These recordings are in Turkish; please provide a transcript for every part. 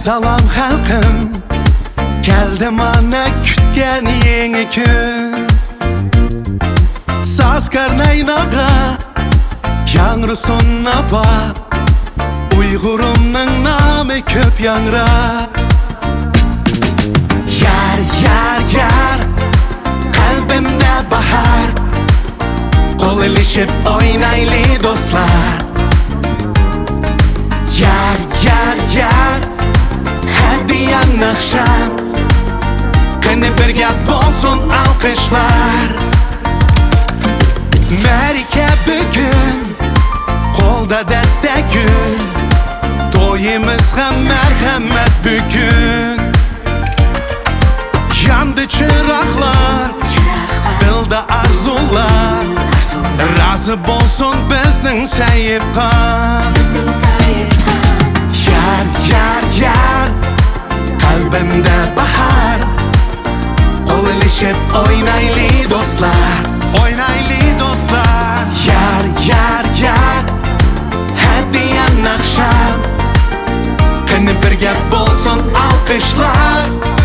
Salam halkım, geldim ana kütken yeni gün. Saz karnaynağa, yanrısun naba, Uygurumның namı köp yanra. Yar, yar, yar, kalbimde bahar, kol ilişip oynaylı dostlar. Yar, yar, yar, hediyen akşam, kını birge bolsun alkışlar. Merike bugün, kolda destek gül, toyimizga merhamet bugün. Yandı çıraklar, dilda arzular, razı bolsun bizning sayıpkan. Yar, yar, yar, kalbimde bahar, kol ilişip oynaylı dostlar, oynaylı dostlar. Yar, yar, yar, hediyen akşam, kını birge bolsun alkışlar.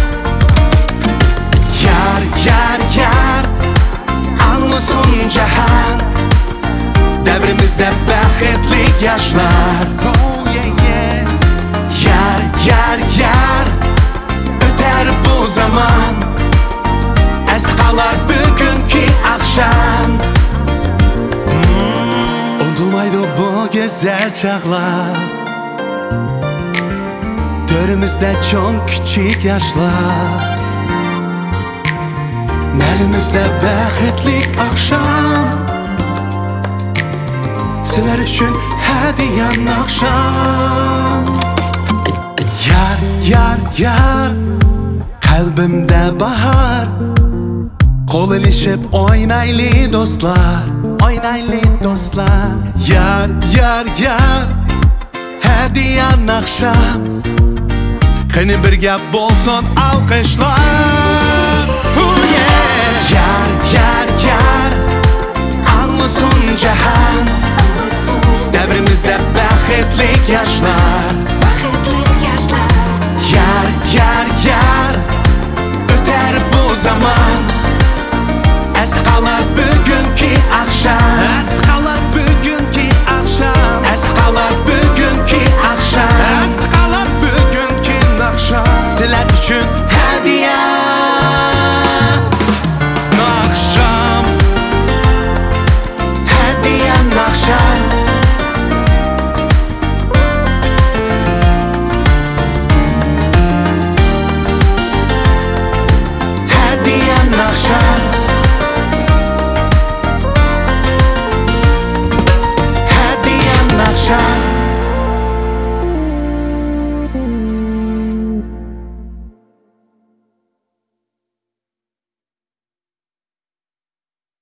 Yar, yar, yar, anlasın cihan, devrimizde baxtli yaşlar. Oh yeah yeah. Yar, yar, yar, öter bu zaman, es kalar bugünkü akşam. Unutulmaydı bu güzel çağlar, dörümüzde çok küçük yaşlar. Nelimizde baxtli akşam, sizler üçün hediyen akşam. Yar, yar, yar, kalbimde bahar, kol ilişip oynaylı dostlar, oynaylı dostlar. Yar, yar, yar, hediyen akşam, kını birge bolsun alkışlar. Oh yeah. Yar, yar, yar, anlasın cihan, devrimizde baxtli yaşlar. Yar, yar, yar,